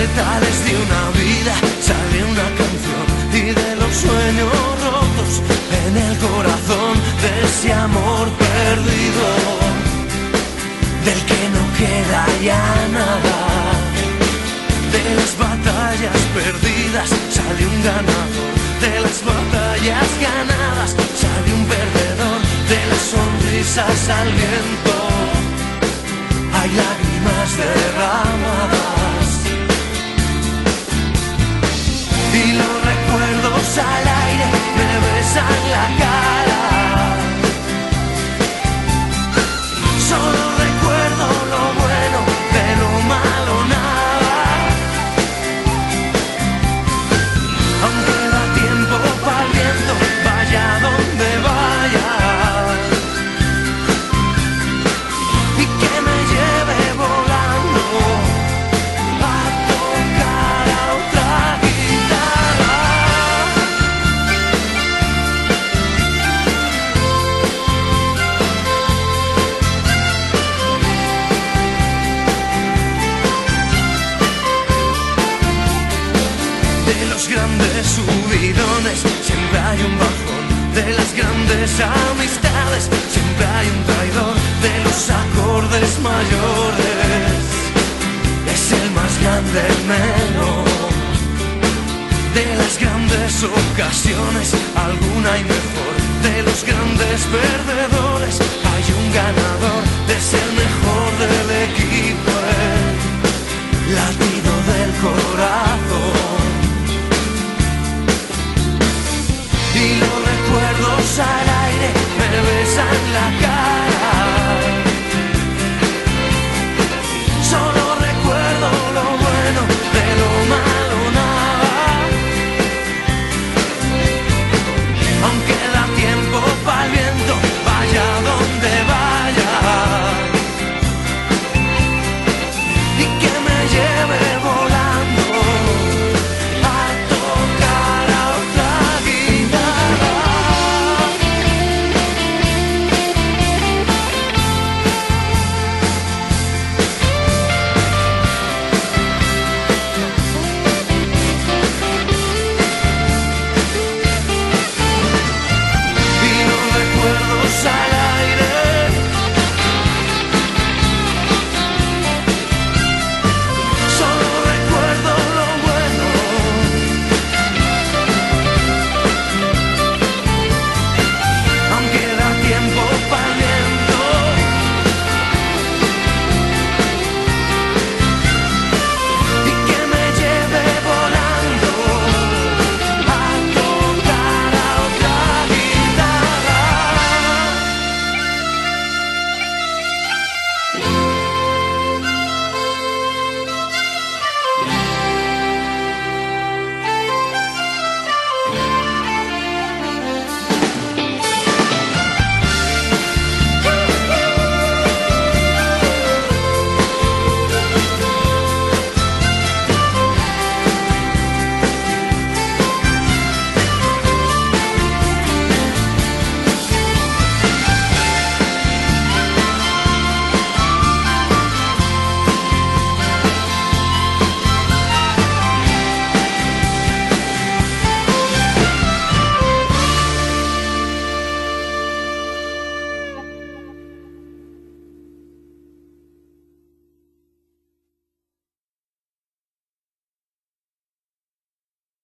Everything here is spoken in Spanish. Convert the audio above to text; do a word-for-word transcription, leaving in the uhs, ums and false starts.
retales de una vida sale una canción, y de los sueños rotos en el corazón de ese amor perdido, del que no queda ya nada. De las batallas perdidas sale un ganador, de las batallas ganadas sale un perdedor, de las sonrisas al viento hay lágrimas derramadas, y los recuerdos al aire me besan la cara. Solo recuerdo lo bueno, de lo malo nada. Aunque da tiempo para el viento, vaya donde vaya, y que me lleve volando a tocar a otra guitarra. De los grandes subidones siempre hay un bajón, de las grandes amistades siempre hay un traidor, de los acordes mayores es el más grande el menor, de las grandes ocasiones alguna hay mejor, de los grandes perdedores hay un ganador, de ser mejor del equipo el latido del corazón. Y los recuerdos al aire me besan la cara. Solo recuerdo lo bueno, de lo malo nada. Aunque da tiempo para el viento, vaya donde vaya, y que